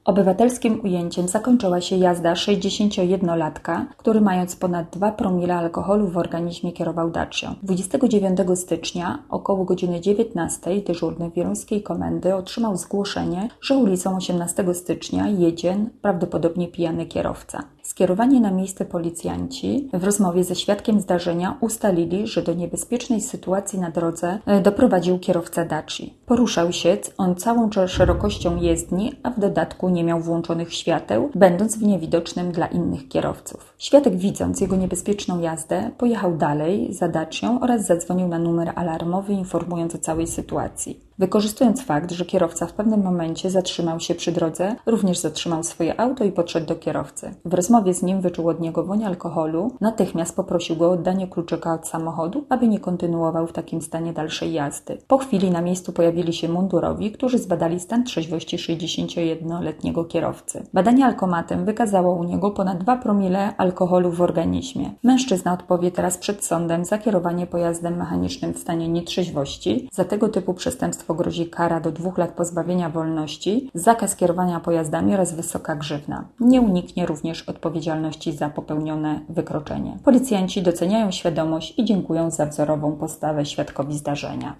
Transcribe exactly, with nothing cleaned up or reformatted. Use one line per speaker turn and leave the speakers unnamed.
Obywatelskim ujęciem zakończyła się jazda sześćdziesięciojednolatka, który mając ponad dwa promile alkoholu w organizmie kierował Dacią. dwudziestego dziewiątego stycznia około godziny dziewiętnastej dyżurny wieluńskiej komendy otrzymał zgłoszenie, że ulicą osiemnastego stycznia jedzie prawdopodobnie pijany kierowca. Skierowani na miejsce policjanci w rozmowie ze świadkiem zdarzenia ustalili, że do niebezpiecznej sytuacji na drodze doprowadził kierowca Daci. Poruszał się on całą szerokością jezdni, a w dodatku nie miał włączonych świateł, będąc w niewidocznym dla innych kierowców. Świadek, widząc jego niebezpieczną jazdę, pojechał dalej za Dacią oraz zadzwonił na numer alarmowy, informując o całej sytuacji. Wykorzystując fakt, że kierowca w pewnym momencie zatrzymał się przy drodze, również zatrzymał swoje auto i podszedł do kierowcy. W rozmowie z nim wyczuł od niego woń alkoholu, natychmiast poprosił go o oddanie kluczyka od samochodu, aby nie kontynuował w takim stanie dalszej jazdy. Po chwili na miejscu pojawili się mundurowi, którzy zbadali stan trzeźwości sześćdziesięciojednoletniego kierowcy. Badanie alkomatem wykazało u niego ponad dwa promile alkoholu w organizmie. Mężczyzna odpowie teraz przed sądem za kierowanie pojazdem mechanicznym w stanie nietrzeźwości. Za tego typu przestępstwo grozi kara do dwóch lat pozbawienia wolności, zakaz kierowania pojazdami oraz wysoka grzywna. Nie uniknie również odpowiedzialności za popełnione wykroczenie. Policjanci doceniają świadomość i dziękują za wzorową postawę świadkowi zdarzenia.